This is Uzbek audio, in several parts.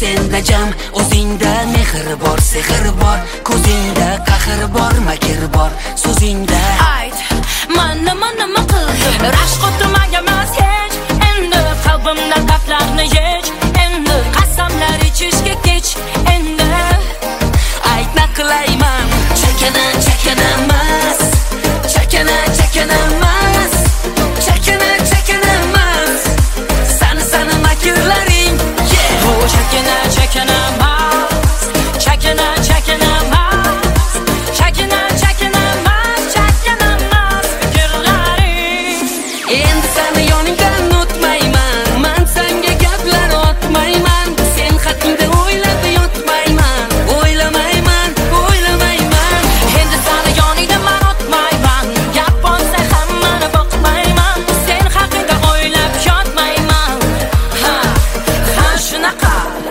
senda jam, o'zingda mehr bor, sehr bor, ko'zingda qahr bor, makr bor, so'zingda ayt, nima qildim? Rashk o'tmagamas hech, endi qalbimda dardlarni yech, endi qasamlar ichishga kech, endi ayt na qilayman, chakanamas, chakanamas, chakanamas, sani makrlaring, yeah. Oh, chakanamas, chakanamas, chakanamas, fikrlaring. Endi seni yoningdan o'tmayman, men senga gaplar otmayman, sen haqingda o'ylab yotmayman, o'ylamayman. Endi seni yoningda men o'tmayman, gap bo'lsa hammani boqmayman, sen haqingda o'ylab yotmayman. Ha shunaqa.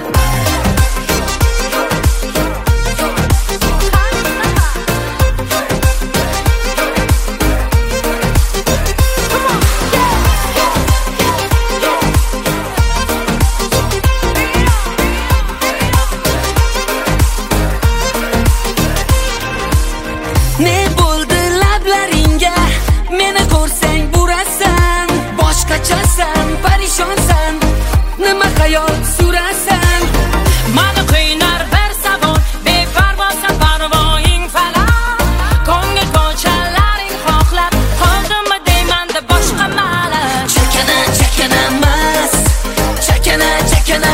Ne bo'ldi lablaringga, meni ko'rsang burasan, boshqachasan, parishonsan, nima xayol surasan? Mani qiynar bir savol, beparvosan parvoying falak, ko'ngil ko'chalaring xohlab qoldimmi deyman-da boshqa malak. Chakanamas, chakanamas,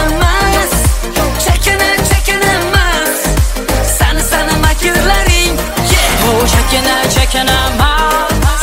chakanamas, sani makrlaring, yeah. Oh, chakanamas, chakanamas,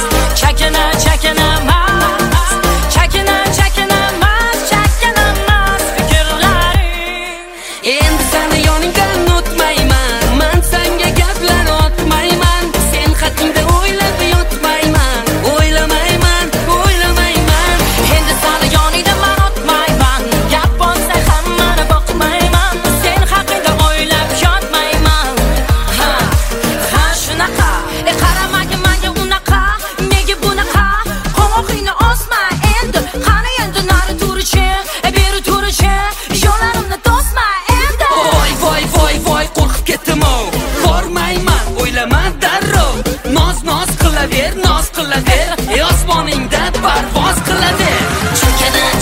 chakanamas, fikrlaring. Endi seni yoningdan o'tmayman, men senga gaplar otmayman, sen haqingda o'ylab yotmayman, o'ylamayman. Endi seni yoningda men o'tmayman, gap bo'lsa hammani boqmayman, sen haqingda o'ylab yotmayman. Ha shunaqa. Qaramagin menga unaqa, nega bunaqa? Qo'ng'ingni osma endi, qani endi nari turichi, beri turichi, yo'llarimni to'sma endi. Voy, qo'rqib ketdim-o, bormayman, o'ylama darrov, noz qilaver, osmoningda parvoz qilaver. Chakanamas,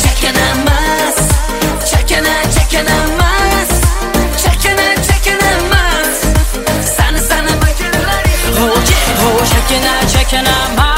chakanamas, sani makrlaring, Oh, chakanamas,